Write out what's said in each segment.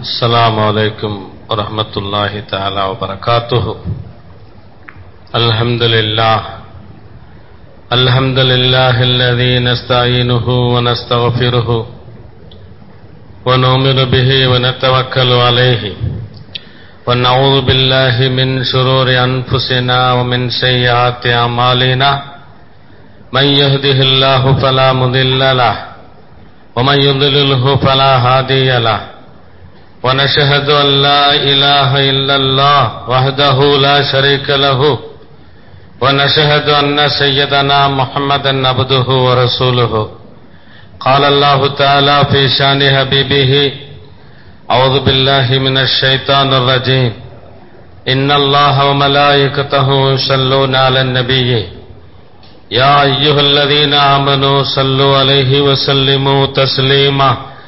السلام عليكم ورحمة الله تعالى وبركاته. الحمد لله الذي نستعينه ونستغفره ونؤمن به ونتوكل عليه ونعوذ بالله من شرور أنفسنا ومن سيئات أعمالنا. من يهده الله فلا مضل له ومن يضلله فلا هادي له. ونشهد أن لا إله إلا الله وحده لا شريك له ونشهد أن سيدنا محمدا عبده ورسوله. قال الله تعالى في شان حبيبه: أعوذ بالله من الشيطان الرجيم. إن الله وملائكته يصلون على النبي يا أيها الذين آمنوا صلوا عليه وسلموا تسليما.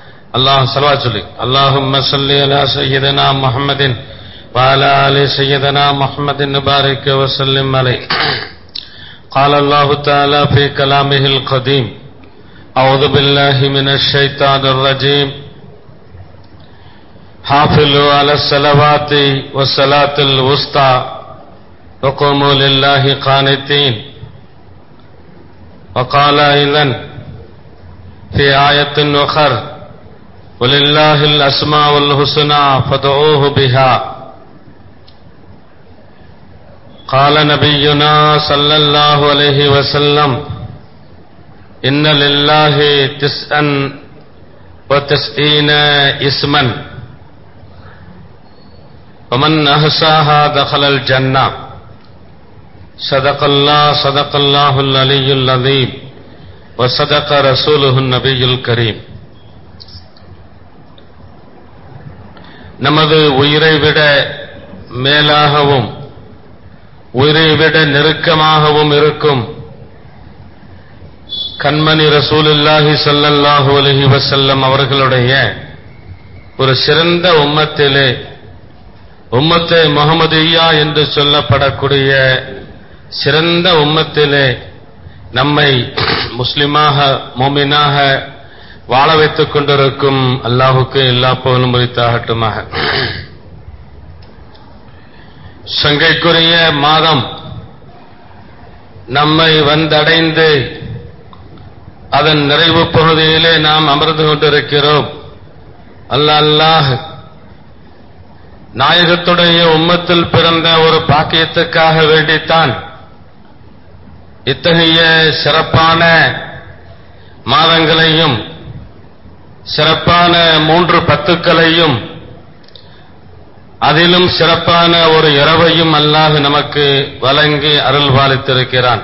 اللهم صل على سيدنا محمد وعلى آل سيدنا محمد وبارك وسلم عليه. قال الله تعالى في كلامه القديم: أعوذ بالله من الشيطان الرجيم. حافظوا على الصلوات والصلاة الوسطى وقوموا لله قانتين. وقال أيضا في آية أخرى: ولله الأسماء الحسنى فادعوه بها. قال نبينا صلى الله عليه وسلم: إن لله 99 اسما ومن أحصاها دخل الجنة. صدق الله العلي العظيم وصدق رسوله النبي الكريم. நமது உயிரை விட மேலாகவும் உயிரை விட நெருக்கமாகவும் இருக்கும் கண்மணி ரசூலுல்லாஹி ஸல்லல்லாஹு அலைஹி வஸல்லம் அவர்களுடைய ஒரு சிறந்த உம்மத்திலே உம்மத்தே முஹம்மதிய்யா என்று சொல்லப்படக்கூடிய சிறந்த உம்மத்திலே நம்மை முஸ்லிமாக மோமினாக வாழ வைத்துக் கொண்டிருக்கும் அல்லாஹுக்கு எல்லா புகழும் உரித்தாகட்டுமாக. சங்கைக்குரிய மாதம் நம்மை வந்தடைந்து அதன் நிறைவு பகுதியிலே நாம் அமர்ந்து கொண்டிருக்கிறோம். அல்லாஹ் நாயகத்துடைய உம்மத்தில் பிறந்த ஒரு பாக்கியத்துக்காக வேண்டித்தான் இத்தகைய சிறப்பான மாதங்களையும் சிறப்பான 3 பத்துக்களையும் அதிலும் சிறப்பான ஒரு இரவையும் அல்லாஹ் நமக்கு வழங்கி அருள்பாலித்திருக்கிறான்.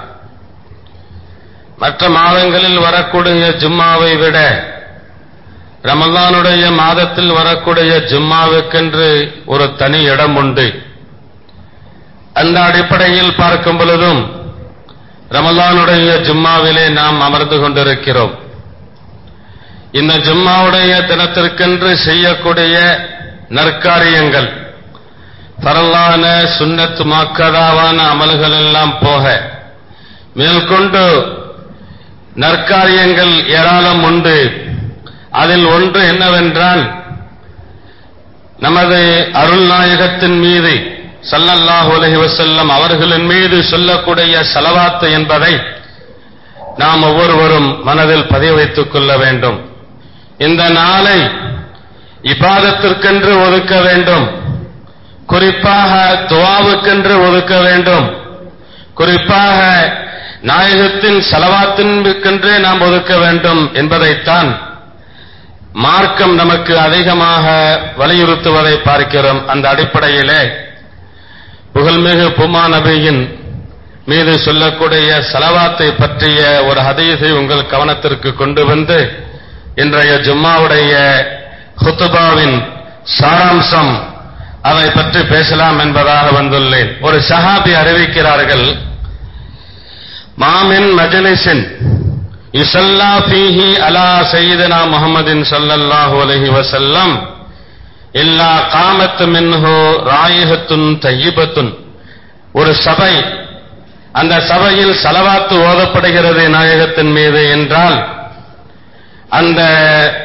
மற்ற மாதங்களில் வரக்கூடிய ஜும்மாவை விட ரமலானுடைய மாதத்தில் வரக்கூடிய ஜும்மாவுக்கென்று ஒரு தனி இடம் உண்டு. அந்த அடிப்படையில் பார்க்கும் பொழுதும் ரமலானுடைய ஜும்மாவிலே நாம் அமர்ந்து கொண்டிருக்கிறோம். இந்த ஜும்மாவுடைய தினத்திற்கென்று செய்யக்கூடிய நற்காரியங்கள், பரலான சுன்னத் முஅக்கதாவான அமல்கள் எல்லாம் போக மேற்கொண்டு நற்காரியங்கள் ஏராளம் உண்டு. அதில் ஒன்று என்னவென்றால், நமது அருள் நாயகத்தின் மீது ஸல்லல்லாஹு அலைஹி வஸல்லம் அவர்களின் மீது சொல்லக்கூடிய ஸலவாத் என்பதை நாம் ஒவ்வொருவரும் மனதில் பதிய வைத்துக் கொள்ள வேண்டும். இந்த நாளை இபாதத்திற்கென்று ஒதுக்க வேண்டும். குறிப்பாக துஆவுக்கென்று ஒதுக்க வேண்டும். குறிப்பாக நாயகத்தின் ஸலவாத்திற்கென்றே நாம் ஒதுக்க வேண்டும் என்பதைத்தான் மார்க்கம் நமக்கு அதிகமாக வலியுறுத்துவதை பார்க்கிறோம். அந்த அடிப்படையிலே புகழ்மிகு பூமா நபியின் மீது சொல்லக்கூடிய ஸலவாத்தை பற்றிய ஒரு ஹதீஸை உங்கள் கவனத்திற்கு கொண்டு வந்து இன்றைய ஜும்மாவுடைய ஹுத்பாவின் சாராம்சம் அதை பற்றி பேசலாம் என்பதாக வந்துள்ளேன். ஒரு சஹாபி அறிவிக்கிறார்கள்: மாமின் மஜ்லிஸின் யுஸல்லா ஃபீஹி அலா சய்யிதினா முஹம்மதின் ஸல்லல்லாஹு அலைஹி வஸல்லம் இல்லா காமத் மின்ஹு ராயிஹத்துன் தய்யிபத்துன். ஒரு சபை, அந்த சபையில் ஸலவாத் ஓதப்படுகிறது நாயகத்தின் மீது என்றால், அந்த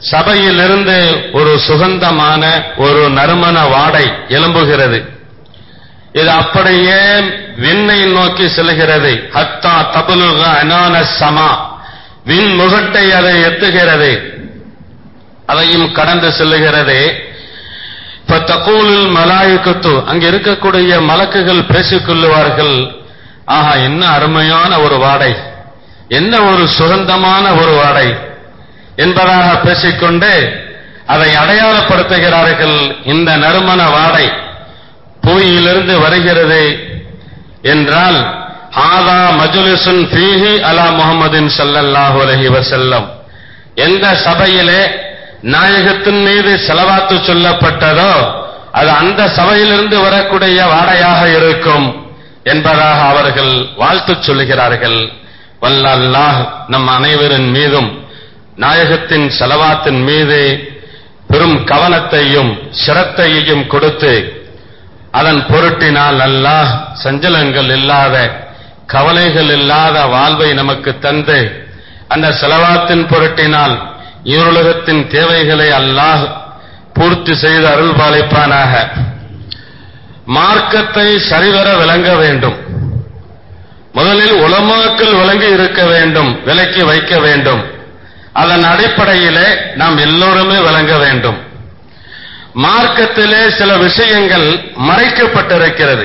சபையிலிருந்து ஒரு சுகந்தமான ஒரு நறுமண வாடை எழும்புகிறது. இது அப்படியே விண்ணை நோக்கி செல்கிறது. ஹத்தா தபுலுக அனான சமா, விண் முகட்டை அதை எத்துகிறது, அதையும் கடந்து செல்லுகிறது. இப்ப தகூலுல் மலாயிகத்து, அங்க இருக்கக்கூடிய மலக்குகள் பேசிக்கொள்ளுவார்கள், ஆஹா என்ன அருமையான ஒரு வாடை, என்ன ஒரு சுகந்தமான ஒரு வாடை என்பதாக பேசிக்கொண்டு அதை அடையாளப்படுத்துகிறார்கள். இந்த நறுமண வாடை புவியிலிருந்து வருகிறது என்றால் ஹாதா மஜ்லிசுன் ஃபீஹி அலா முஹம்மதின் ஸல்லல்லாஹு அலைஹி வஸல்லம், எந்த சபையிலே நாயகத்தின் மீது ஸலவாத்து சொல்லப்பட்டதோ அது அந்த சபையிலிருந்து வரக்கூடிய வாடையாக இருக்கும் என்பதாக அவர்கள் வாழ்த்து சொல்லுகிறார்கள். வல்ல அல்லாஹ் நம் அனைவரின் மீதும் நாயகத்தின் ஸலவாத்தின் மீது பெரும் கவனத்தையும் சிரத்தையையும் கொடுத்து அதன் பொருட்டினால் அல்லாஹ் சஞ்சலங்கள் இல்லாத கவலைகள் இல்லாத வாழ்வை நமக்கு தந்து அந்த ஸலவாத்தின் பொருட்டினால் ஈருலகத்தின் தேவைகளை அல்லாஹ் பூர்த்தி செய்து அருள்பாலிப்பானாக. மார்க்கத்தை சரிவர விளங்க வேண்டும். முதலில் உலமாக்கள் விளங்கி இருக்க வேண்டும், விலக்கி வைக்க வேண்டும். அதன் அடிப்படையிலே நாம் எல்லோருமே விளங்க வேண்டும். மார்க்கத்திலே சில விஷயங்கள் மறைக்கப்பட்டிருக்கிறது.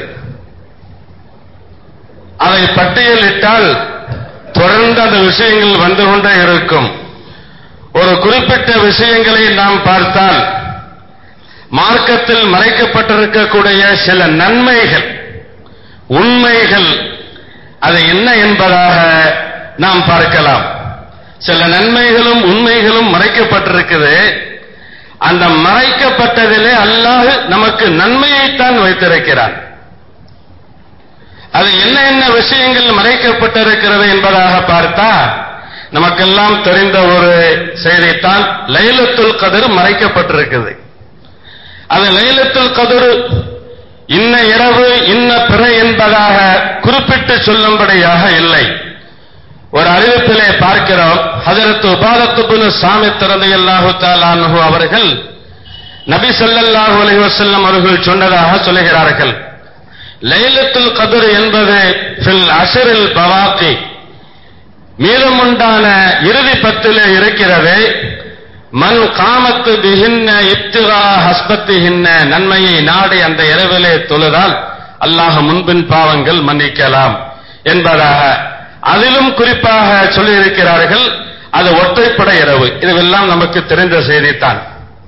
அதை பட்டியலிட்டால் தொடர்ந்து அந்த விஷயங்கள் வந்து கொண்டே இருக்கும். ஒரு குறிப்பிட்ட விஷயங்களை நாம் பார்த்தால் மார்க்கத்தில் மறைக்கப்பட்டிருக்கக்கூடிய சில நன்மைகள், உண்மைகள், அது என்ன என்பதாக நாம் பார்க்கலாம். சில நன்மைகளும் உண்மைகளும் மறைக்கப்பட்டிருக்குது. அந்த மறைக்கப்பட்டதிலே அல்லாஹ் நமக்கு நன்மையைத்தான் வைத்திருக்கிறான். அது என்ன என்ன விஷயங்கள் மறைக்கப்பட்டிருக்கிறது என்பதாக பார்த்தா நமக்கெல்லாம் தெரிந்த ஒரு செய்தித்தான் லைலத்துல் கத்ர் மறைக்கப்பட்டிருக்குது. அது லைலத்துல் கத்ர் இன்ன இரவு இன்ன பிறை என்பதாக குறிப்பிட்டு சொல்லும்படியாக இல்லை. ஒரு அறிவிப்பிலே பார்க்கிறோம், ஹஜரத் உபாதத் இப்னு சாமித் ரலியல்லாஹு தஆலா அன்ஹு அவர்கள் நபி ஸல்லல்லாஹு அலைஹி வஸல்லம் அவர்கள் சொன்னதாக சொல்லுகிறார்கள், லைலத்துல் கத்ர் என்பது ஃபில் அஷ்ரில் பவாகி, மீதமுண்டான இறுதி பத்திலே இருக்கிறது. மன் காமத்து பிஹின்ன இப்திகா ஹஸ்பத்திஹின்ன, நன்மையை நாடி அந்த இரவிலே தொழுதால் அல்லாஹ் முன்பின் பாவங்கள் மன்னிக்கலாம் என்பதாக அதிலும் குறிப்பாக சொல்லியிருக்கிறார்கள். அது ஒற்றைப்படை இரவு. இதுவெல்லாம் நமக்கு தெரிந்த செய்தித்தான்.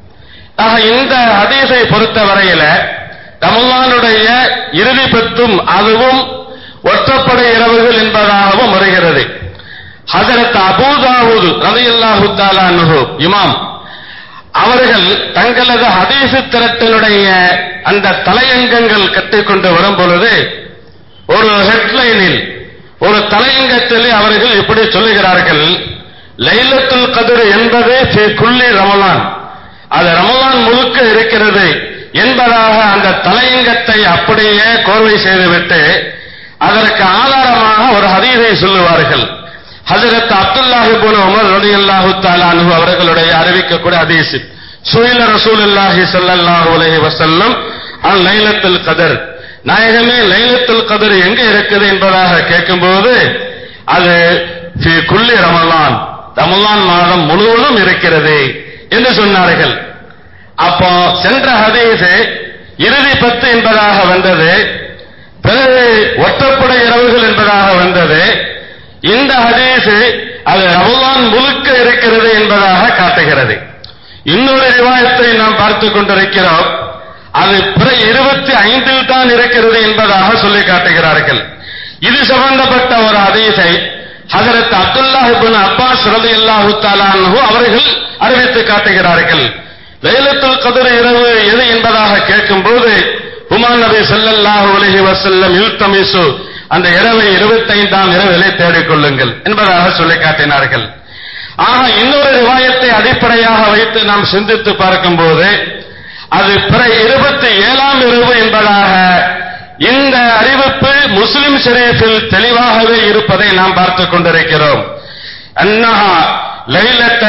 ஆக இந்த ஹதீஸை பொறுத்தவரையில ரமலானுடைய இறுதி பத்தும் அதுவும் ஒற்றைப்படை இரவுகள் என்பதாகவும் வருகிறது. ஹஜரத் அபூ தாவூத் ரலியல்லாஹு தஆலா அன்ஹு இமாம் அவர்கள் தங்களது ஹதீஸ் திரட்டினுடைய அந்த தலையங்கங்கள் கட்டிக்கொண்டு வரும் பொழுது ஒரு ஹெட்லைனில், ஒரு தலையங்கத்திலே அவர்கள் இப்படி சொல்லுகிறார்கள், லைலத்துல் கத்ர் என்பது ஃபீ குல்லி ரமலான், அது ரமலான் முழுக்க இருக்கிறது என்பதாக அந்த தலையங்கத்தை அப்படியே கோர்வை செய்துவிட்டு அதற்கு ஆதாரமாக ஒரு ஹதீஸை சொல்லுவார்கள். ஹஜரத் அப்துல்லாஹ் இப்னு உமர் ரலியல்லாஹு தஆலா அன்ஹு அவர்களுடைய அறிவிக்கக்கூடிய ஹதீஸ், சுயில ரசூலுல்லாஹி ஸல்லல்லாஹு அலைஹி வஸல்லம் அன் லைலத்துல் கத்ர், நாயகமே லைலத்துல் கத்ர் எங்க இருக்குது என்பதாக கேட்கும்போது அது ஃபீ குல்லி ரமலான், ரமலான் மாதம் முழுவதும் இருக்கிறது என்று சொன்னார்கள். அப்போ சென்ற ஹதீஸ் இறுதி 10 என்பதாக வந்தது, பிறகு ஒற்றைப்படை இரவுகள் என்பதாக வந்தது. இந்த ஹதீஸ் அது ரமலான் முழுக்க இருக்கிறது என்பதாக காட்டுகிறது. இன்னொரு ரிவாயத்தை நாம் பார்த்துக் கொண்டிருக்கிறோம், அது பிற 25 தான் இருக்கிறது என்பதாக சொல்லி காட்டுகிறார்கள். இது சம்பந்தப்பட்ட ஒரு ஹதீஸை ஹஜரத் அப்துல்லாஹ் இப்னு அப்பாஸ் ரலியல்லாஹு தஆலா அன்ஹு அவர்கள் அறிவித்து காட்டுகிறார்கள். லைலத்துல் கத்ர் இரவு எது என்பதாக கேட்கும்போது ஹுமான் நபி ஸல்லல்லாஹு அலைஹி வஸல்லம் யுல்தமிசு, அந்த இரவை 25ஆம் இரவிலே தேடிக்கொள்ளுங்கள் என்பதாக சொல்லி காட்டினார்கள். ஆக இன்னொரு ரிவாயத்தை அடிப்படையாக வைத்து நாம் சிந்தித்து பார்க்கும்போது அது பிற 27ஆம் இரவு என்பதாக இந்த அறிவிப்பு முஸ்லிம் ஷரீஃபில் தெளிவாகவே இருப்பதை நாம் பார்த்துக் கொண்டிருக்கிறோம். அன்னஹா லைலத்த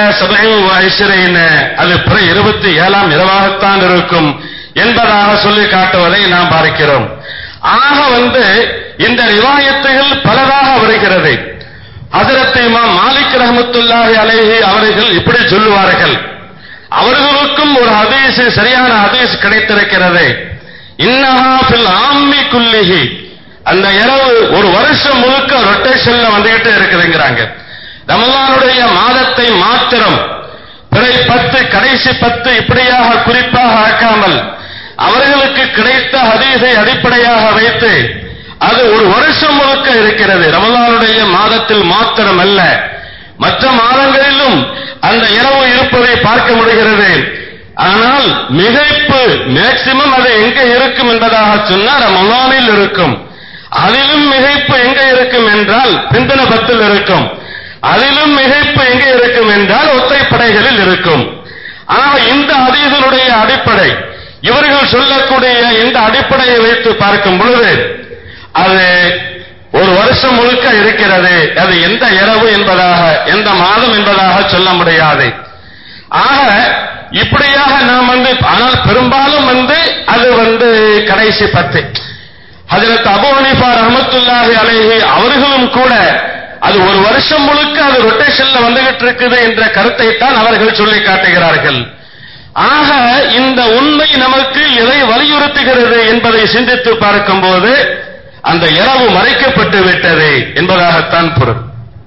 27 அது 27ஆம் இரவாகத்தான் இருக்கும் என்பதாக சொல்லி காட்டுவதை நாம் பார்க்கிறோம். ஆக இந்த ரிவாயத்துகள் பலதாக வருகிறது. ஹஜ்ரத் இமாம் மாலிக் ரஹ்மத்துல்லாஹி அலைஹி அவர்கள் இப்படி சொல்லுவார்கள். அவர்களுக்கும் ஒரு ஹதீஸ், சரியான ஹதீஸ் கிடைத்திருக்கிறது. இன்னஹா ஃபில் ஆம்மி குல்லிஹி, அந்த இரவு ஒரு வருஷம் முழுக்க ரொட்டேஷன்ல வந்துகிட்டே இருக்குதுங்கிறாங்க. ரமலானுடைய மாதத்தை மாத்திரம் பிறை 10 கடைசி 10 இப்படியாக குறிப்பாக ஆக்காமல் அவர்களுக்கு கிடைத்த ஹதீஸை அடிப்படையாக வைத்து அது ஒரு வருஷம் முழுக்க இருக்கிறது. ரமலானுடைய மாதத்தில் மாத்திரம் அல்ல, மற்ற மாதங்களிலும் அந்த இரவு இருப்பதை பார்க்க முடிகிறது. ஆனால் மிகைப்பு மேக்சிமம் அது எங்க இருக்கும் என்பதாக சொன்னால் ரமலானில் இருக்கும். அதிலும் மிகைப்பு எங்க இருக்கும் என்றால் பிந்தன 10 இருக்கும். அதிலும் மிகைப்பு எங்க இருக்கும் என்றால் ஒற்றைப்படைகளில் இருக்கும். ஆனால் இந்த ஹதீஸினுடைய அடிப்படை, இவர்கள் சொல்லக்கூடிய இந்த அடிப்படையை வைத்து பார்க்கும் பொழுது அது ஒரு வருஷம் முழுக்க இருக்கிறது. அது எந்த இரவு என்பதாக, எந்த மாதம் என்பதாக சொல்ல முடியாது. ஆக இப்படியாக நாம் ஆனால் பெரும்பாலும் அது கடைசி 10. ஹஜ்ரத் அபூ ஹனீஃபா ரஹ்மத்துல்லாஹி அலைஹி அவர்களும் கூட அது ஒரு வருஷம் முழுக்க அது ரொட்டேஷன்ல வந்துகிட்டு இருக்குது என்ற கருத்தை தான் அவர்கள் சொல்லி காட்டுகிறார்கள். ஆக இந்த உண்மை நமக்கு எதை வலியுறுத்துகிறது என்பதை சிந்தித்து பார்க்கும்போது அந்த இரவு மறைக்கப்பட்டு விட்டது என்பதாகத்தான் பொருள்.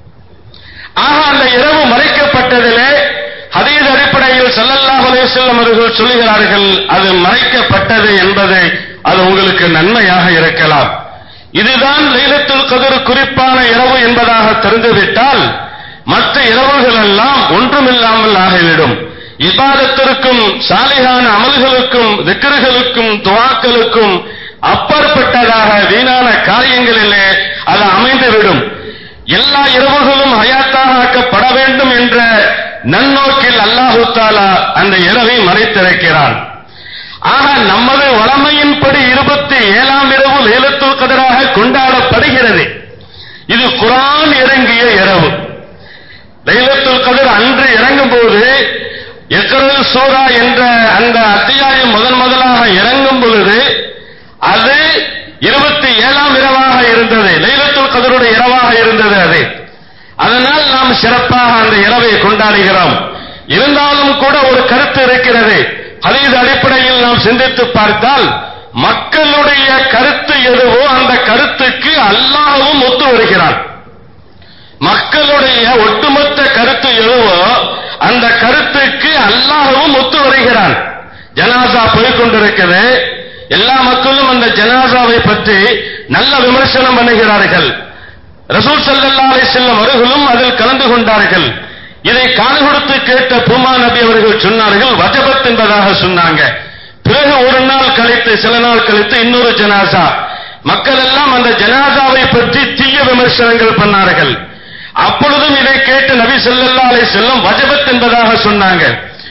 ஆக அந்த இரவு மறைக்கப்பட்டதிலே ஹதீஸ் அடிப்படையில் ஸல்லல்லாஹு அலைஹி வஸல்லம் அவர்கள் சொல்லுகிறார்கள், அது மறைக்கப்பட்டது என்பது அது உங்களுக்கு நன்மையாக இருக்கலாம். இதுதான் லைலத்துல் கத்ர் குறிப்பான இரவு என்பதாக தெரிந்துவிட்டால் மற்ற இரவுகள் எல்லாம் ஒன்றுமில்லாமல் ஆகிவிடும். இபாதத்திற்கும் சாலிஹான அமல்களுக்கும் திக்ருகளுக்கும் துஆக்களுக்கும் அப்பாற்பட்டதாக வீணான காரியங்களிலே அது அமைந்துவிடும். எல்லா இரவுகளும் ஹயாத்தாக ஆக்கப்பட வேண்டும் என்ற நன்னோக்கில் அல்லாஹு தஆலா அந்த இரவை மறைத்திருக்கிறான். ஆக நமது வளமையின்படி 27ஆம் இரவு லைலத்துல் கத்ராக கொண்டாடப்படுகிறது. இது குர்ஆன் இறங்கிய இரவு. லைலத்துல் கத்ர் அன்று இறங்கும் போது இக்ரா சூரா என்ற அந்த அத்தியாயம் முதலாக இறங்கும் பொழுது அது 27ஆம் இரவாக இருந்தது. லைலத்துல் கத்ருடைய இரவாக இருந்தது அது. அதனால் நாம் சிறப்பாக அந்த இரவை கொண்டாடுகிறோம். இருந்தாலும் கூட ஒரு கருத்து இருக்கிறது. ஹதீஸ் அடிப்படையில் நாம் சிந்தித்து பார்த்தால் மக்களுடைய கருத்து எதுவோ அந்த கருத்துக்கு அல்லாஹ்வும் ஒத்து வருகிறான். மக்களுடைய ஒட்டுமொத்த கருத்து எதுவோ அந்த கருத்துக்கு அல்லாஹ்வும் ஒத்து வருகிறான். ஜனாசா போய்கொண்டிருக்கிறது. எல்லா மக்களும் அந்த ஜனாசாவை பற்றி நல்ல விமர்சனம் பண்ணுகிறார்கள். ரசூல் ஸல்லல்லாஹு அலைஹி வஸல்லம் அவர்களும் அதில் கலந்து கொண்டார்கள். இதை காது கொடுத்து கேட்ட பூமா நபி அவர்கள் சொன்னார்கள், வஜபத் என்பதாக சொன்னாங்க. பிறகு ஒரு நாள் கழித்து, சில நாள் கழித்து இன்னொரு ஜனாசா. மக்கள் எல்லாம் அந்த ஜனாசாவை பற்றி தீய விமர்சனங்கள் பண்ணார்கள். அப்பொழுதும் இதை கேட்டு நபி ஸல்லல்லாஹு அலைஹி வஸல்லம் வஜபத் என்பதாக சொன்னாங்க.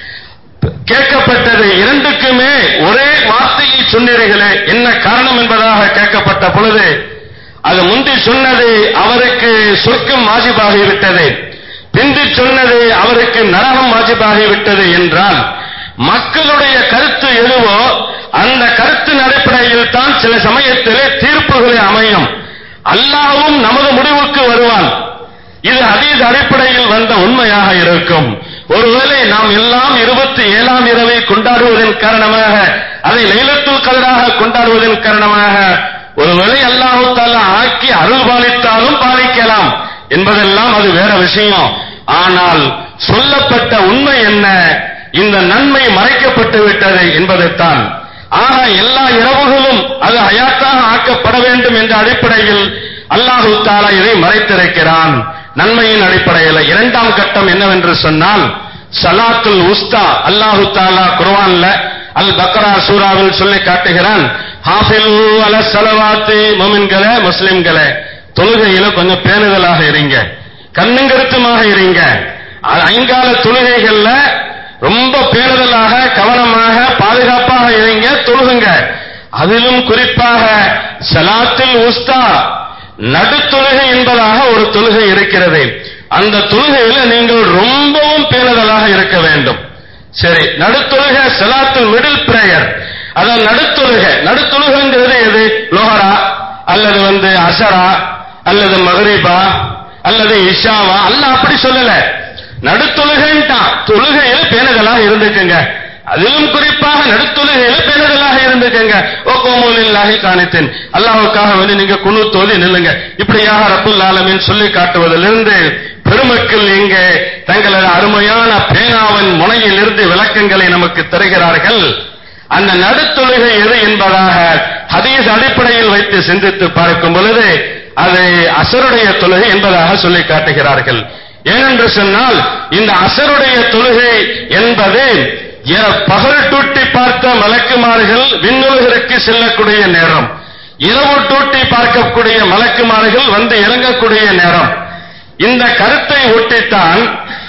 கேட்கப்பட்டது, இரண்டுக்குமே ஒரே வார்த்தையை சொன்னீர்களே, என்ன காரணம் என்பதாக கேட்கப்பட்ட பொழுது அது முந்தி சொன்னது அவருக்கு சொர்க்கம் வாஜிபாகிவிட்டது, பிந்தி சொன்னது அவருக்கு நரகம் வாஜிபாகிவிட்டது என்றால் மக்களுடைய கருத்து எதுவோ அந்த கருத்தின் அடிப்படையில் தான் சில சமயத்திலே தீர்ப்புகளை அமையும். அல்லாஹ்வும் நமது முடிவுக்கு வருவான். இது ஹதீஸ் அடிப்படையில் வந்த உண்மையாக இருக்கும். ஒருவேளை நாம் எல்லாம் 27ஆம் இரவை கொண்டாடுவதன் காரணமாக, அதை லைலத்துல் கத்ராக கொண்டாடுவதன் காரணமாக ஒருவேளை அல்லாஹ் தஆலா ஆக்கி அருள் பாலித்தாலும் பாலிக்கலாம் என்பதெல்லாம் அது வேற விஷயம். ஆனால் சொல்லப்பட்ட உண்மை என்ன? இந்த நன்மை மறைக்கப்பட்டு விட்டது என்பதைத்தான். ஆக எல்லா இரவுகளும் அது ஹயாத்தாக ஆக்கப்பட வேண்டும் என்ற அடிப்படையில் அல்லாஹ் தஆலா இதை மறைத்திருக்கிறான். நன்மையின் அடிப்படையில் இரண்டாம் கட்டம் என்னவென்று சொன்னால் ஸலாத்துல் உஸ்தா. அல்லாஹ் தஆலா குர்ஆன்ல அல் பக்ரா சூராவில் சொல்லி காட்டுகிறான், ஹாஃபிலு அலஸ் ஸலவாத்தி, முஃமின்களே முஸ்லிம்களே தொழுகையில கொஞ்சம் பேணுதலாக இருங்க, கண்ணுங்கருத்துமாக இருங்க. ஐங்கால தொழுகைகள்ல ரொம்ப பேணுதலாக கவனமாக பாதுகாப்பாக இருங்க, தொழுகுங்க. அதிலும் குறிப்பாக ஸலாத்துல் உஸ்தா நடு தொழுகை என்பதாக ஒரு தொழுகை இருக்கிறது. அந்த தொழுகையில நீங்கள் ரொம்பவும் பேணுதலாக இருக்க வேண்டும். சரி, நடுத்தொழுகை ஸலாத்துல் மிடில் பிரேயர், அதான் நடுத்தொழுகைங்கிறது எது? லோஹரா அல்லது அசரா அல்லது மக்ரிபா அல்லது இஷாவா? அல்லாஹ் அப்படி சொல்லல, நடுத்தொழுகைன்ட்டான். தொழுகையில் பேணுதலாக இருந்துக்குங்க, அதிலும் குறிப்பாக நடுத்தொழுகையில் பேணுதலாக இருந்துக்குங்க. ஓ கோமுலில்லாஹி கானித்தின், அல்லாஹ்வுக்காக வேண்டி நீங்க குனூத் ஓதி நில்லுங்க. இப்படியாக ரப்புல் ஆலமீன் சொல்லி காட்டுவதிலிருந்து பெருமக்கள் இங்கே தங்களது அருமையான பேனாவின் முனையில் இருந்து விளக்கங்களை நமக்கு தருகிறார்கள். அந்த நடுத்தொழுகை எது என்பதாக ஹதீஸ் அடிப்படையில் வைத்து சிந்தித்து பார்க்கும் பொழுது அது அசருடைய தொழுகை என்பதாக சொல்லி காட்டுகிறார்கள். ஏனென்று சொன்னால் இந்த அசருடைய தொழுகை என்பது பகல் டூட்டி பார்த்த மலக்குமார்கள் விண்ணுலகிற்கு செல்லக்கூடிய நேரம், இரவு டூட்டி பார்க்கக்கூடிய மலக்குமார்கள் வந்து இறங்கக்கூடிய நேரம். இந்த கருத்தை ஒட்டித்தான்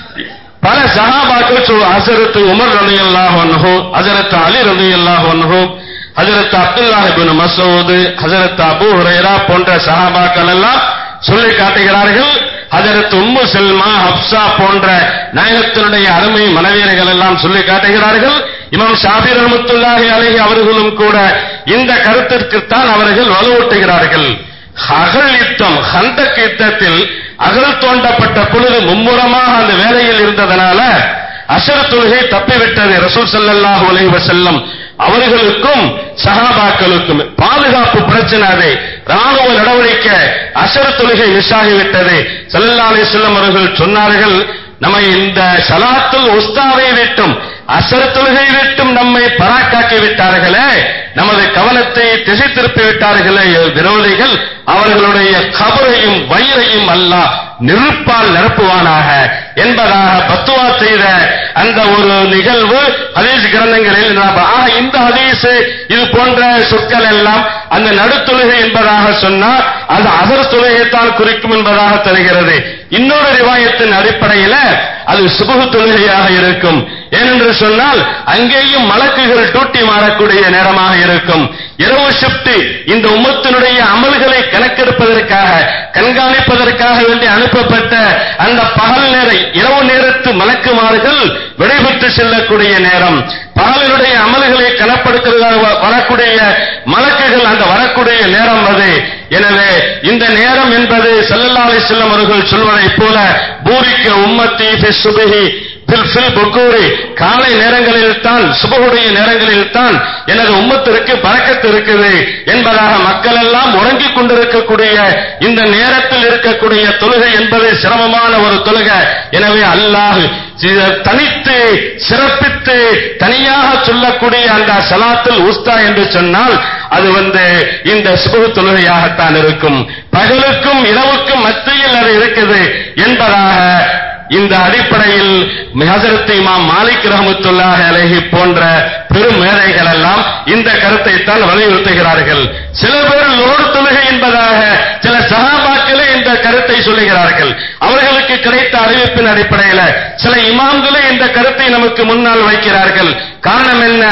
பல சஹாபாக்கள் ஹஸரத் உமர் ரலியல்லாஹு அன்ஹு, ஹஸரத் அலி ரலியல்லாஹு அன்ஹு, ஹஸரத் அப்துல்லாஹ் இப்னு மஸ்ஊத், ஹஸரத் அபூ ஹுரைரா போன்ற சஹாபாக்கள் எல்லாம் சொல்லி காட்டுகிறார்கள். ஹஸரத் உம்மு சல்மா, ஹப்ஸா போன்ற நாயகத்தினுடைய அருமை மனைவியர்கள் எல்லாம் சொல்லி காட்டுகிறார்கள். இமாம் ஷாஃபி ரஹ்மத்துல்லாஹி அலைஹி அவர்களும் கூட இந்த கருத்திற்குத்தான் அவர்கள் வலுவூட்டுகிறார்கள். அகல் யுத்தம், ஹந்தக் யுத்தத்தில் அகல் தோண்டப்பட்ட பொழுது மும்முரமாக அந்த வேலையில் இருந்ததனால அஸர் தொழுகை தப்பிவிட்டது. ரசூல் ஸல்லல்லாஹு அலைஹி வஸல்லம் அவர்களுக்கும் சஹாபாக்களுக்கும் பாதுகாப்பு பிரச்சனை, அது ராணுவ நடவடிக்கை, அஸர் தொழுகை மிஸ் ஆகிவிட்டது. ஸல்லல்லாஹு அலைஹி வஸல்லம் அவர்கள் சொன்னார்கள், நம்ம இந்த ஸலாத்துல் உஸ்தாவை விட்டும் அஸர் தொழுகை விட்டும் நம்மை பராக்காக்கி விட்டார்களே, நமது கவனத்தை திசை திருப்பி விட்டார்களே விரோதிகள், அவர்களுடைய கபரையும் வயிறையும் அல்லாஹ் நெருப்பால் நிரப்புவானாக என்பதாக பத்துவா செய்த அந்த ஒரு நிகழ்வு ஹதீஸ் கிரந்தங்களில். இந்த ஹதீஸ் இது போன்ற சொற்கள் எல்லாம் அந்த நடுத்தொழுகை என்பதாக சொன்னால் அது அஸர் தொழுகையைத்தான் குறிக்கும் என்பதாக தருகிறது. இன்னொரு ரிவாயத்தின் அடிப்படையில் அது சுபஹ் தொழுகையாக இருக்கும். ஏனென்று சொன்னால் அங்கேயும் மலக்குகள் டூட்டி மாறக்கூடிய நேரமாக இருக்கும். இரவு ஷிப்ட் இந்த உம்மத்தினுடைய அமல்களை கணக்கெடுப்பதற்காக கண்காணிப்பதற்காக வேண்டி அனுப்பப்பட்ட அந்த பகல் நேர இரவு நேரத்து மலக்குமார்கள் விடைபெற்று செல்லக்கூடிய நேரம், பகலினுடைய அமல்களை கணப்படுத்துவதாக வரக்கூடிய மலக்குகள் அந்த வரக்கூடிய நேரம் அது. எனவே இந்த நேரம் என்பது ஸல்லல்லாஹு அலைஹி வஸல்லம் அவர்கள் சொல்வதைப் போல பூரிக்க உம்மத்தி ஃபி சுப்ஹி பில் புக்கூரி, காலை நேரங்களில் தான், சுபஹுடைய நேரங்களில் தான் எனது உம்மத்திற்கு பரக்கத்து இருக்குது என்பதாக மக்கள் எல்லாம் உறங்கிக் கொண்டிருக்கக்கூடிய இந்த நேரத்தில் இருக்கக்கூடிய தொழுகை என்பது சிரமமான ஒரு தொழுகை. எனவே அல்லாஹ் தனித்து சிறப்பித்து தனியாக சொல்லக்கூடிய அந்த ஸலாத்துல் உஸ்தா என்று சொன்னால் அது இந்த சுபஹ் தொழுகையாகத்தான் இருக்கும். பகலுக்கும் இரவுக்கும் மத்தியில் அது இருக்குது என்பதாக இந்த அடிப்படையில் ஹஸரத் இமாம் மாலிக் ரஹ்மத்துல்லாஹி அலைஹி போன்ற பெரும் மேதைகள் எல்லாம் இந்த கருத்தை தான் வலியுறுத்துகிறார்கள். சில பேர் லோடு தொழுகை என்பதாக சில சஹாபாக்களே இந்த கருத்தை சொல்லுகிறார்கள். அவர்களுக்கு கிடைத்த அறிவிப்பின் அடிப்படையில் சில இமாம்களே இந்த கருத்தை நமக்கு முன்னால் வைக்கிறார்கள். காரணம் என்ன?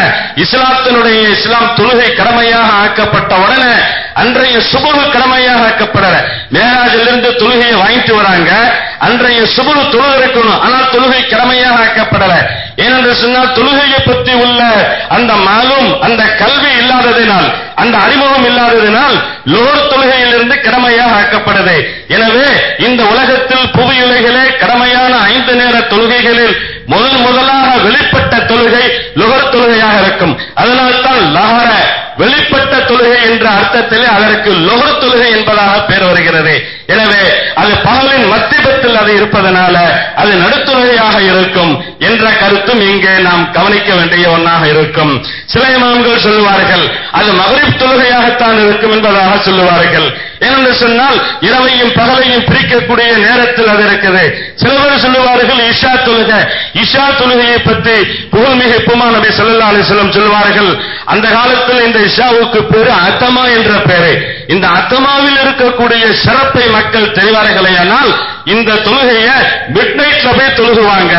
இஸ்லாம் தொழுகை கடமையாக ஆக்கப்பட்ட உடனே அன்றைய சுபஹ் கடமையாக ஆக்கப்படல. மேராஜிலிருந்து தொழுகையை வாங்கிட்டு வராங்க, அன்றைய சுபஹ் தொழுகை இருக்கணும், ஆனால் தொழுகை கடமையாக ஆக்கப்படல. ஏனென்று சொன்னால் தொழுகையை பற்றி உள்ள அந்த மாலும் அந்த கல்வி இல்லாததினால், அந்த அறிமுகம் இல்லாததினால் லோர் தொழுகையிலிருந்து கடமையாக ஆக்கப்படுது. எனவே இந்த உலகத்தில் புவியுலகிலே கடமையான 5 நேர தொழுகைகளில் முதலாக வெளிப்பட்ட தொழுகை லுஹர் தொழுகையாக இருக்கும். அதனால்தான் லஹர வெளிப்பட்ட தொழுகை என்ற அர்த்தத்திலே அதற்கு லுஹர் தொழுகை என்பதாக பெயர் வருகிறது. எனவே அது பகலின் மத்தியத்தில் அது இருப்பதனால அது நடுத்தொழுகையாக இருக்கும் என்ற கருத்தும் இங்கே நாம் கவனிக்க வேண்டிய ஒன்றாக இருக்கும். சில இமாம்கள் சொல்லுவார்கள் அது மக்ரிப் தொழுகையாகத்தான் இருக்கும் என்பதாக சொல்லுவார்கள். ஏனென்று சொன்னால் இரவையும் பகலையும் பிரிக்கக்கூடிய நேரத்தில் அது இருக்குது. சில பேர் சொல்லுவார்கள் இஷா தொழுகை. இஷா தொழுகையை பற்றி புகழ்மிகு பெருமா நபி ஸல்லல்லாஹு அலைஹி வஸல்லம் சொல்வார்கள், அந்த காலத்தில் இந்த இஷாவுக்கு பேரு அத்தமா என்ற பெயரு. இந்த அத்தமாவில் இருக்கக்கூடிய சிறப்பை மக்கள் தெரிவார்களேயானால் இந்த தொழுகையை மிட் நைட்ல போய் தொழுகுவாங்க,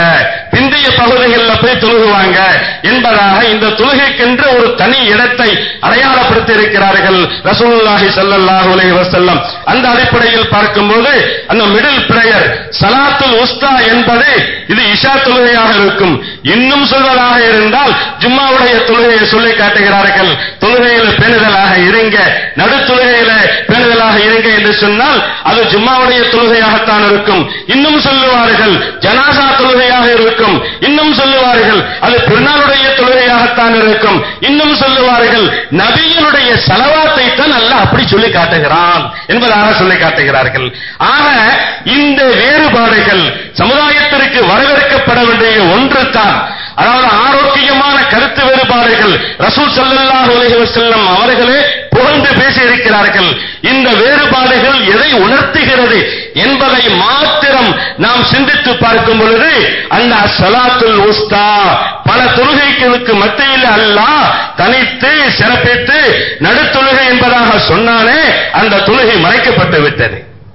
பிந்தைய பகுதிகளில் போய் தொழுகுவாங்க என்பதாக இந்த தொழுகைக்கென்று ஒரு தனி இடத்தை அடையாளப்படுத்தி இருக்கிறார்கள் ரசூலுல்லாஹி ஸல்லல்லாஹு அலைஹி வஸல்லம். அந்த அடிப்படையில் பார்க்கும்போது அந்த மிடில் பிரேயர் ஸலாத்துல் உஸ்தா என்பது இது இஷா தொழுகையாக இருக்கும். இன்னும் சொல்வதாக இருந்தால் ஜும்மாவுடைய தொழுகையை சொல்லி காட்டுகிறார்கள். தொழுகையில் பேணுதலாக இருங்க, நடு தொழுகையில பேணுதலாக இருங்க என்று சொன்னால் அது ஜும்மாவுடைய தொழுகையாகத்தான் இருக்கும். இன்னும் சொல்லுவார்கள் ஜனாசா தொழுகையாக இருக்கும். இன்னும் சொல்லுவார்கள் அது பெருநாளுடைய தொழுகையாகத்தான் இருக்கும். இன்னும் சொல்லுவார்கள் நபியினுடைய ஸலவாத்தை தான் அல்லாஹ் அப்படி சொல்லி காட்டுகிறான் என்பதாக சொல்லி காட்டுகிறார்கள். ஆக இந்த வேறுபாடுகள் சமுதாயத்திற்கு வரவேற்கப்பட வேண்டிய ஒன்று தான். அதாவது ஆரோக்கியமான கருத்து வேறுபாடுகள் ரசூல் ஸல்லல்லாஹு அலைஹி வஸல்லம் அவர்களே புகழ்ந்து பேசியிருக்கிறார்கள். இந்த வேறுபாடுகள் எதை உணர்த்துகிறது என்பதை மாத்திரம் நாம் சிந்தித்து பார்க்கும் பொழுது அந்த ஸலாத்துல் உஸ்தா பல தொழுகைகளுக்கு மத்தியில் அல்லாஹ் தனித்து சிறப்பித்து நடுத்தொழுகை என்பதாக சொன்னானே அந்த தொழுகை மறைக்கப்பட்டு விட்டது.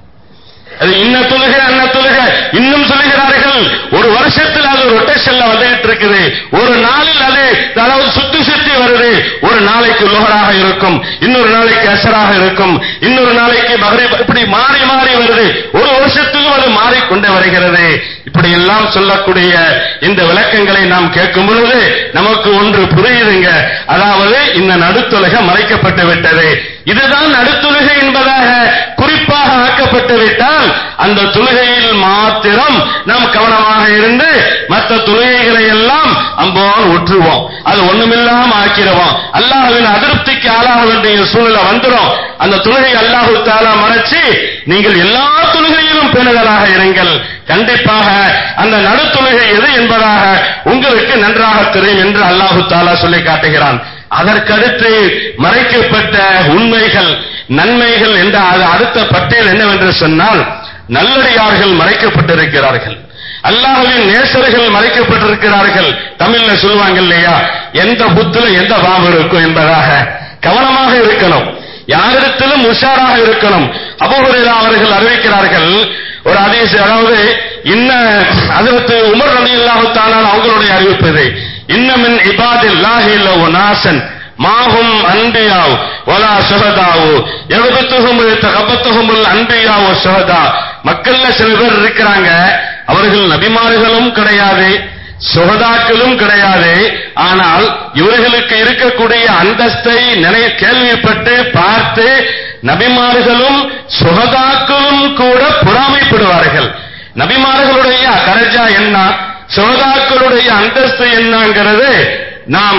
அது இன்ன தொழுகை அன்ன தொழுகை இன்னும் சொல்லுகிறார்கள். ஒரு வருஷத்தில் அது ரொட்டேஷன்ல வந்துட்டு இருக்குது. ஒரு நாளில் அது அதாவது சுத்தி சுத்தி வருது. ஒரு நாளைக்கு லுஹராக இருக்கும், இன்னொரு நாளைக்கு அஸராக இருக்கும், இன்னொரு நாளைக்கு மக்ரிப், இப்படி மாறி மாறி வருது. ஒரு வருஷத்துக்கும் அது மாறிக்கொண்டே வருகிறது. இப்படி எல்லாம் சொல்லக்கூடிய இந்த விளக்கங்களை நாம் கேட்கும் பொழுது நமக்கு ஒன்று புரியுதுங்க. அதாவது இந்த நடுத்தொழுகை மறைக்கப்பட்டு விட்டது. இதுதான் நடுத்தொழுகை என்பதாக குறிப்பாக ஆக்கப்பட்டு விட்டால் அந்த தொழுகையில் மாத்திரம் நாம் கவனமாக இருந்து மற்ற தொழுகைகளை எல்லாம் அம்போன் ஒற்றுவோம். அது ஒண்ணுமில்லாம ஆக்கிடுவோம். அல்லாஹ்வின் அதிருப்திக்கு ஆளாக வேண்டிய சூழ்நிலை வந்துடும். அந்த தொழுகை அல்லாஹ் தஆலா மறைச்சு நீங்கள் எல்லா தொழுகையிலும் பேணுதலாக இருங்கள். கண்டிப்பாக அந்த நடுத்தொழுகை எது என்பதாக உங்களுக்கு நன்றாக தெரியும் என்று அல்லாஹ் தஆலா சொல்லி காட்டுகிறான். அதற்கடுத்து மறைக்கப்பட்ட உண்மைகள் நன்மைகள் என்ற அடுத்த பட்டியல் என்னவென்று சொன்னால் நல்லடியார்கள் மறைக்கப்பட்டிருக்கிறார்கள், அல்லாஹ்வின் நேசர்கள் மறைக்கப்பட்டிருக்கிறார்கள். தமிழ்ல சொல்லுவாங்க இல்லையா, எந்த புத்துல எந்த பாம்பு இருக்கும் என்பதாக கவனமாக இருக்கணும், யாரிடத்திலும் உஷாராக இருக்கணும். அபூ ஹுரைரா அவர்கள் அறிவிக்கிறார்கள் ஒரு ஹதீஸ், அதாவது இன்ன ஹஜ்ரத் உமர் ரலியல்லாஹு தஆலா அவங்களுடைய அறிவிப்பு இது. இன்ன மின் இபாதில்லாஹி லவுனாசன் மாஹும் அன்பியாவ் வலா ஷஹதாவு யகபத்துஹும் தகபத்துஹுமுல் அன்பியா வ ஷஹதா. மக்கள்ல சில பேர் இருக்கிறாங்க, அவர்கள் நபிமார்களும் கிடையாது, சுஹதாக்களும் கிடையாது. ஆனால் இவர்களுக்கு இருக்கக்கூடிய அந்தஸ்தை கேள்விப்பட்டு பார்த்து நபிமார்களும் சுஹதாக்களும் கூட பொறாமைப்படுவார்கள். நபிமார்களுடைய தரஜா என்ன, சுஹதாக்களுடைய அந்தஸ்து என்னங்கிறது நாம்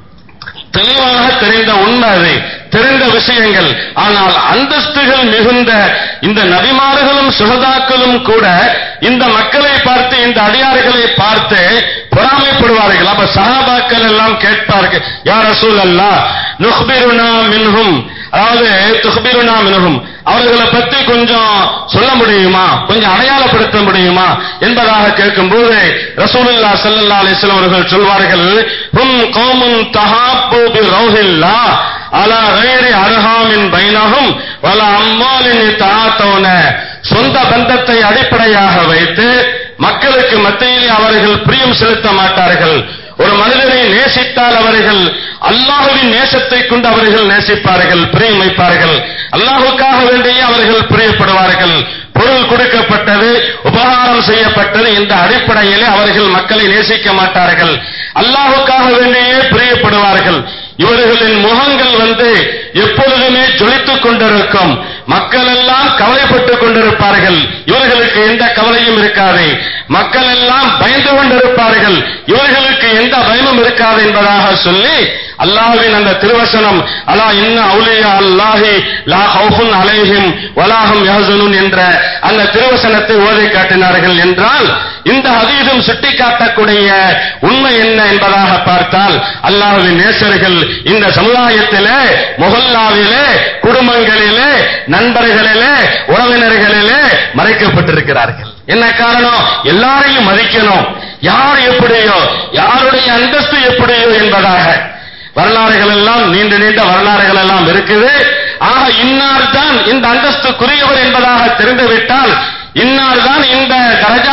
தெளிவாக தெரிந்த உண்மை, அது தெரிந்த விஷயங்கள். ஆனால் அந்தஸ்துகள் மிகுந்த இந்த நபிமார்களும் சுஹதாக்களும் கூட இந்த மக்களை பார்த்து இந்த அடியார்களை பார்த்து பொறாமைப்படுவார்கள். அப்ப சஹாபாக்கள் எல்லாம் கேட்பார்கள், யா ரசூலல்லாஹ் நுக்பிருனா மின்ஹும், அதாவது துக்பிருனா மின்ஹும், அவர்களை பற்றி கொஞ்சம் சொல்ல முடியுமா, கொஞ்சம் அடையாளப்படுத்த முடியுமா என்பதாக கேட்கும்போது ரசூலுல்லாஹ் ஸல்லல்லாஹு அலைஹி வஸல்லம் அவர்கள் சொல்வார்கள், ஹும் கௌமுன் தஹாப்பு பி ரௌஹில்லாஹ் அலா கைரி அர்ஹாமின் பைனஹும் வலா அம்வாலின் தஆத்தௌன. சொந்த பந்தத்தை அடிப்படையாக வைத்து மக்களுக்கு மத்தியிலே அவர்கள் பிரியம் செலுத்த மாட்டார்கள். ஒரு மனிதனை நேசித்தால் அவர்கள் அல்லாஹ்வின் நேசத்தை கொண்டு அவர்கள் நேசிப்பார்கள், பிரியம் வைப்பார்கள். அல்லாஹ்வுக்காக வேண்டியே அவர்கள் பிரியப்படுவார்கள். பொருள் கொடுக்கப்பட்டது, உபகாரம் செய்யப்பட்டது என்ற அடிப்படையிலே அவர்கள் மக்களை நேசிக்க மாட்டார்கள். அல்லாஹ்வுக்காக வேண்டியே பிரியப்படுவார்கள். இவர்களின் முகங்கள் எப்பொழுதுமே ஜொலித்துக் கொண்டிருக்கும். மக்கள் எல்லாம் கவலைப்பட்டுக் கொண்டிருப்பார்கள், இவர்களுக்கு எந்த கவலையும் இருக்காது. மக்கள் எல்லாம் பயந்து கொண்டிருப்பார்கள், இவர்களுக்கு எந்த பயமும் இருக்காது என்பதாக சொல்லி அல்லாஹ்வின் அந்த திருவசனம் அலா இன்ன அவுலியா அல்லாஹி லா ஹவுஃபுன் அலைஹிம் வலா ஹும் யஹ்ஸனூன் என்ற அந்த திருவசனத்தை ஓதி காட்டினார்கள். என்றால் இந்த ஹதீஸும் சுட்டிக்காட்டக்கூடிய உண்மை என்ன என்பதாக பார்த்தால் அல்லாஹ்வின் நேசர்கள் இந்த சமுதாயத்திலே, முஹல்லாவிலே, குடும்பங்களிலே, நண்பர்களிலே, உறவினர்களிலே மறைக்கப்பட்டிருக்கிறார்கள். என்ன காரணம்? எல்லாரையும் மதிக்கணும், யார் எப்படியோ, யாருடைய அந்தஸ்து எப்படியோ என்பதாக வரலாறுகள் எல்லாம் நீண்ட நீண்ட வரலாறுகள் எல்லாம் இருக்குது. ஆக இன்னார் தான் இந்த அந்தஸ்துக்குரியவர் என்பதாக தெரிந்துவிட்டால், இன்னார் தான் இந்த தரஜாவில் உள்ள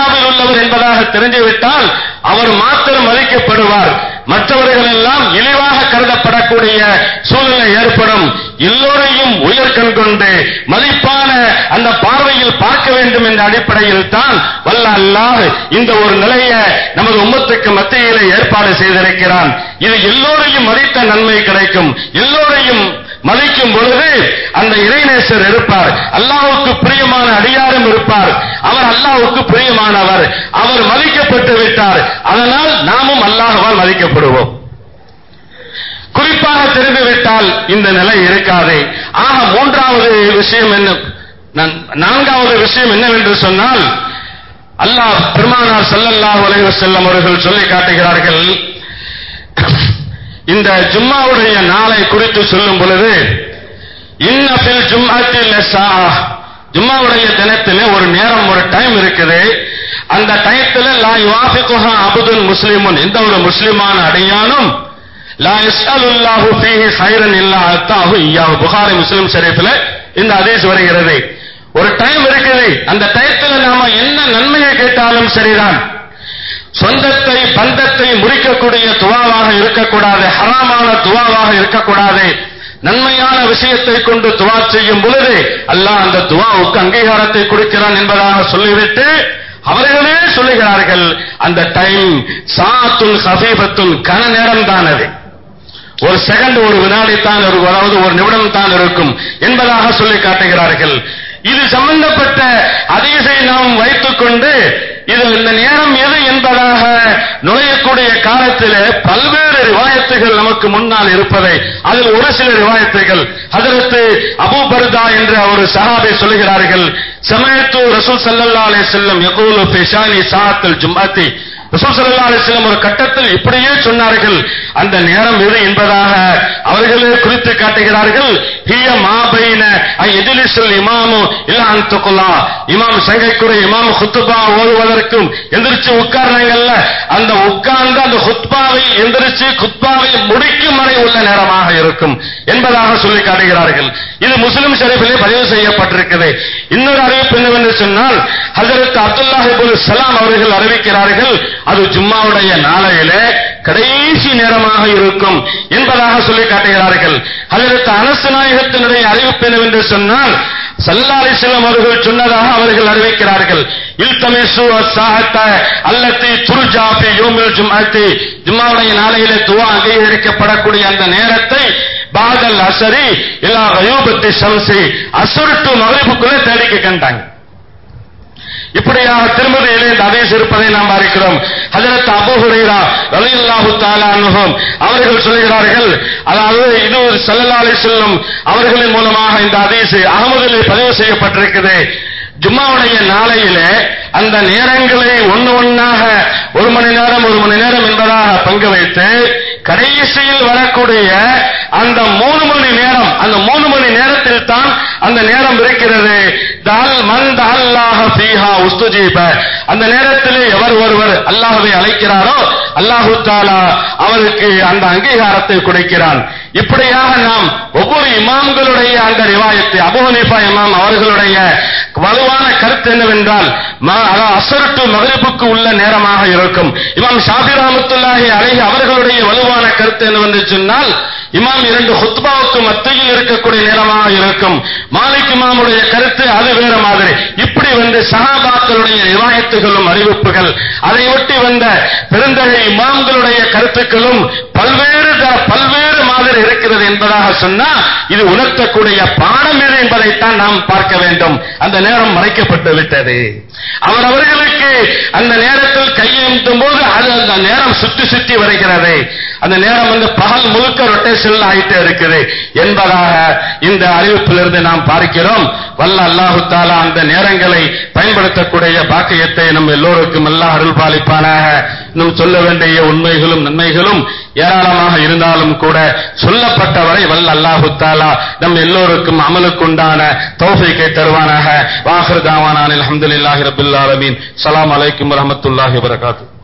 உள்ளவர் என்பதாக தெரிந்துவிட்டால் அவர் மாத்திரம் மதிக்கப்படுவார். மற்றவர்கள் எல்லாம் இழிவாக கருதப்படக்கூடிய சூழ்நிலை ஏற்படும். எல்லோரையும் உயர்கண் கொண்டு மதிப்பான அந்த பார்வையில் பார்க்க வேண்டும் என்ற அடிப்படையில் தான் வல்ல அல்லாஹ் இந்த ஒரு நிலையை நமது உம்மத்துக்கு மத்தியிலே ஏற்பாடு செய்திருக்கிறான். இது எல்லோரையும் மதித்த நன்மை கிடைக்கும். எல்லோரையும் மதிக்கும் பொழுது அந்த இறைநேசர் இருப்பார். அல்லாஹ்வுக்கு பிரியமான அடியாரும் இருப்பார். அவர் அல்லாஹ்வுக்கு பிரியமானவர். அவர் மதிக்கப்பட்டு விட்டார். அதனால் நாமும் அல்லாஹ்வால் மதிக்கப்படுவோம். குறிப்பாக தெரிந்துவிட்டால் இந்த நிலை இருக்காது. ஆக மூன்றாவது விஷயம் என்ன, நான்காவது விஷயம் என்னவென்று சொன்னால், அல்லாஹ் பெருமானார் ஸல்லல்லாஹு அலைஹி வஸல்லம் அவர்கள் சொல்லி காட்டுகிறார்கள். இந்த ஜும்மாவுடைய நாளை குறித்து சொல்லும் பொழுது, இன்ன ஃபில் ஜும்அத்தி லஸாஅ, ஜும்மாவுடைய தினத்திலே ஒரு நேரம், ஒரு டைம் இருக்குது. அந்த டயத்தில் லா யுவாஃபிகுஹா அப்துன் முஸ்லிமுன், எந்த ஒரு முஸ்லிமான அடியானும் லா யஸ்அலுல்லாஹு ஃபீஹி கைரன் இல்லா அத்தாஹு இய்யாஹு, புகாரி முஸ்லிம் ஷரீஃபில் இந்த ஹதீஸ் வருகிறது. ஒரு டைம் இருக்குது. அந்த டயத்தில் நாம என்ன நன்மையை கேட்டாலும் சரிதான். சொந்தத்தை பந்தத்தை முறிக்கக்கூடிய துவாவாக இருக்கக்கூடாது, ஹராமான துவாவாக இருக்கக்கூடாது. நன்மையான விஷயத்தை கொண்டு துவா செய்யும் பொழுது அல்லாஹ் அந்த துவாவுக்கு அங்கீகாரத்தை கொடுக்கிறான் என்பதாக சொல்லிவிட்டு அவர்களே சொல்லுகிறார்கள், அந்த டைம் சாத்துல் ஹஃபீஃபத்துல், கன நேரம் தான் அது, ஒரு செகண்ட், ஒரு வினாடி தான், அதாவது ஒரு நிமிடம் தான் இருக்கும் என்பதாக சொல்லி காட்டுகிறார்கள். இது சம்பந்தப்பட்ட ஹதீஸை நாம் வைத்துக்கொண்டு இந்த நேரம் எது என்பதாக நுழையக்கூடிய காலத்தில் பல்வேறு ரிவாயத்துகள் நமக்கு முன்னால் இருப்பதை, அதில் ஒரு சில ரிவாயத்துகள் ஹஜ்ரத் அபூ பர்தா என்ற ஒரு சஹாபி சொல்கிறார்கள், சமயத்து ரசூல் ஸல்லல்லாஹு அலைஹி வஸல்லம் யகூலு ஃபீ ஷானி ஸாஅத்துல் ஜும்அத்தி, ரசூல் ஸல்லல்லாஹு அலைஹி வஸல்லம் ஒரு கட்டத்தில் இப்படியே சொன்னார்கள். அந்த நேரம் எது என்பதாக அவர்களே குறித்து காட்டுகிறார்கள். ஹிய மா பைன அய்ஜலிஸுல் இமாமு இல்லா அன் துக்லா, இமாம் சங்கைக்குரிய இமாம் குத்பா ஓதுவதற்கும் எந்திரிச்சு உட்கார்றாங்கல்ல, அந்த உட்கார்ந்து அந்த குத்பாவை எந்திரிச்சு குத்பாவை முடிக்கும் வரை உள்ள நேரமாக இருக்கும் என்பதாக சொல்லி காட்டுகிறார்கள். இது முஸ்லிம் ஷரீஃபிலே பதிவு செய்யப்பட்டிருக்கிறது. இன்னொரு அறிவிப்பு என்னவென்று சொன்னால், ஹஜ்ரத் அப்துல்லாஹ் இப்னு ஸலாம் அவர்கள் அறிவிக்கிறார்கள், அது ஜும்மாவுடைய நாளையிலே கடைசி நேரமாக இருக்கும் என்பதாக சொல்லி காட்டுகிறார்கள். ஹஜ்ரத் அனஸ் நாயகத்தினுடைய அறிவிப்பு என்னவென்று சொன்னால், ஸல்லல்லாஹு அலைஹி வஸல்லம் அவர்கள் சொன்னதாக அவர்கள் அறிவிக்கிறார்கள், இல்தமிசு அஸ்ஸாஅத அல்லதி துர்ஜா ஃபீ யௌமில் ஜும்அத்தி, ஜும்மாவுடைய நாளையிலே துஆ அங்கீகரிக்கப்படக்கூடிய அந்த நேரத்தை பாதல் அஸ்ரி இலா கயூபத்தி ஷம்ஸி, அஸ்ர் டு மக்ரிபுக்குள்ளே தேடிக்க கண்டாங்க. இப்படியாக திருமதியிலே இந்த ஹதீஸ் இருப்பதை நாம் பார்க்கிறோம். ஹஜ்ரத் அபூ ஹுரைரா ரலியல்லாஹு தஆலா அன்ஹு அவர்கள் சொல்கிறார்கள், அதாவது இது ஸல்லல்லாஹு அலைஹி வஸல்லம் அவர்களின் மூலமாக இந்த ஹதீஸ் அஹ்மதிலே பதிவு செய்யப்பட்டிருக்கிறது. ஜும்மாவுடைய நாளையிலே அந்த நேரங்களை ஒன்னாக ஒரு மணி நேரம் என்பதாக பங்கு வைத்து கடைசியில் வரக்கூடிய அந்த 3 மணி நேரம், அந்த 3 மணி நேரத்தில் தான் அந்த நேரம் இருக்கிறது. தால் மன் அல்லாஹ் ஃபீஹா உஸ்துஜீப, அந்த நேரத்திலே எவர் ஒருவர் அல்லாஹ்வை அழைக்கிறாரோ அல்லாஹ் தஆலா அவருக்கு அந்த அங்கீகாரத்தை கொடுக்கிறான். இப்படியாக நாம் ஒவ்வொரு இமாம்களுடைய அந்த ரிவாயத்தை, அபூ ஹனீஃபா இமாம் அவர்களுடைய வலுவான கருத்து என்னவென்றால், அஸ்ர் டு மக்ரிபுக்கு உள்ள நேரமாக இருக்கும். இமாம் ஷாஃபி ரஹ்மத்துல்லாஹி அலைஹி அவர்களுடைய வலுவான கருத்து என்னவென்று சொன்னால், இமாம் 2 ஹுத்பாவுக்கு மத்தியில் இருக்கக்கூடிய நேரமாக இருக்கும். மாலிக் இமாமுடைய கருத்து அது வேற மாதிரி. இப்படி சஹாபாக்களுடைய ரிவாயத்துகளும் அறிவிப்புகள், அதை ஒட்டி வந்த பெருந்தகை இமாம்களுடைய கருத்துக்களும் பல்வேறு மாதிரி இருக்கிறது என்பதாக சொன்னா, இது உணர்த்தக்கூடிய பாடம் எது என்பதைத்தான் நாம் பார்க்க வேண்டும். அந்த நேரம் மறைக்கப்பட்டு விட்டது. அவர்களுக்கு அந்த நேரத்தில் கையெழுத்தும் போது அது அந்த நேரம் சுற்றி வருகிறது. அந்த நேரம் பகல் முழுக்க ரொட்டேஷன் ஆயிட்டே இருக்குது என்பதாக இந்த அறிவிப்பிலிருந்து நாம் பார்க்கிறோம். வல்ல அல்லாஹு தஆலா அந்த நேரங்களை பயன்படுத்தக்கூடிய பாக்கியத்தை நம் எல்லோருக்கும் அல்லாஹ் அருள் பாலிப்பானாக. இன்னும் சொல்ல வேண்டிய உண்மைகளும் நன்மைகளும் ஏராளமாக இருந்தாலும் கூட சொல்லப்பட்டவரை வல்ல அல்லாஹு தஆலா நம் எல்லோருக்கும் அமலுக்குண்டான தௌஃபீக்கை தருவானாக. வாஹிர் தாவானா அல்ஹம்துலில்லாஹி ரப்பில் ஆலமீன். ஸலாம் அலைக்கும் வரஹ்மத்துல்லாஹி வபரகாத்துஹு.